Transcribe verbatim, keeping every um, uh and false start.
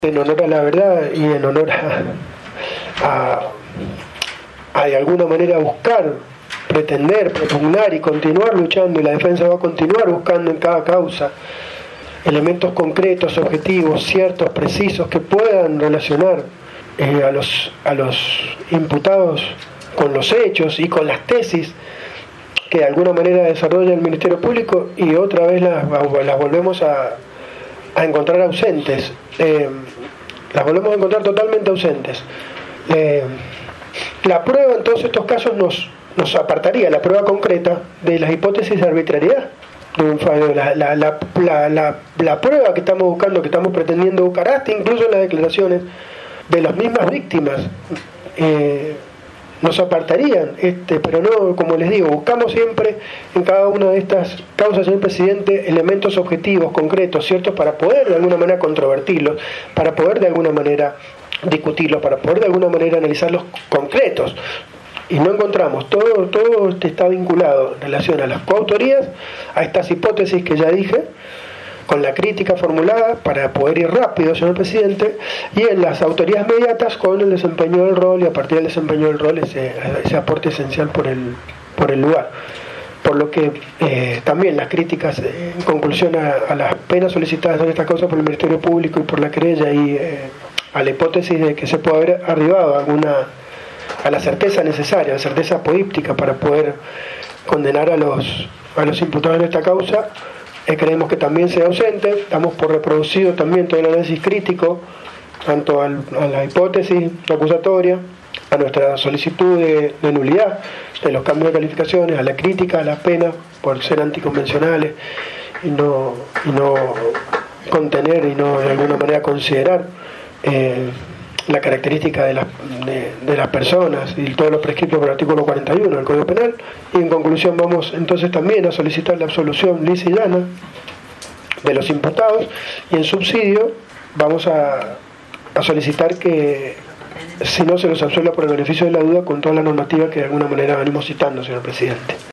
En honor a la verdad y en honor a, a, a de alguna manera buscar, pretender, propugnar y continuar luchando, y la defensa va a continuar buscando en cada causa elementos concretos, objetivos, ciertos, precisos, que puedan relacionar eh, a los, a los imputados con los hechos y con las tesis que de alguna manera desarrolla el Ministerio Público, y otra vez las, las volvemos a, a encontrar ausentes. Eh, las volvemos a encontrar totalmente ausentes. Eh, la prueba en todos estos casos nos, nos apartaría, la prueba concreta, de las hipótesis de arbitrariedad de un fallo. La, la, la, la, la, la prueba que estamos buscando, que estamos pretendiendo buscar, hasta incluso en las declaraciones de las mismas víctimas, eh, nos apartarían, este, pero no, como les digo, buscamos siempre en cada una de estas causas, señor presidente, elementos objetivos, concretos, ciertos, para poder de alguna manera controvertirlos, para poder de alguna manera discutirlos, para poder de alguna manera analizarlos concretos. Y no encontramos, todo, todo está vinculado en relación a las coautorías, a estas hipótesis que ya dije, con la crítica formulada para poder ir rápido, señor presidente, y en las autorías mediatas con el desempeño del rol, y a partir del desempeño del rol ese, ese aporte esencial por el, por el lugar. Por lo que eh, también las críticas eh, en conclusión a, a las penas solicitadas en esta causa por el Ministerio Público y por la querella, y eh, a la hipótesis de que se puede haber arribado a alguna, a la certeza necesaria, a la certeza apodíptica para poder condenar a los, a los imputados en esta causa, Eh, creemos que también sea ausente. Damos por reproducido también todo el análisis crítico, tanto al, a la hipótesis acusatoria, a nuestra solicitud de, de nulidad de los cambios de calificaciones, a la crítica a las penas por ser anticonvencionales y no, y no contener y no de alguna manera considerar eh, la característica de las, de, de las personas y todo lo prescrito por el artículo cuarenta y uno del Código Penal. Y en conclusión vamos entonces también a solicitar la absolución lisa y llana de los imputados, y en subsidio vamos a, a solicitar que si no se los absuelva por el beneficio de la duda, con toda la normativa que de alguna manera venimos citando, señor presidente.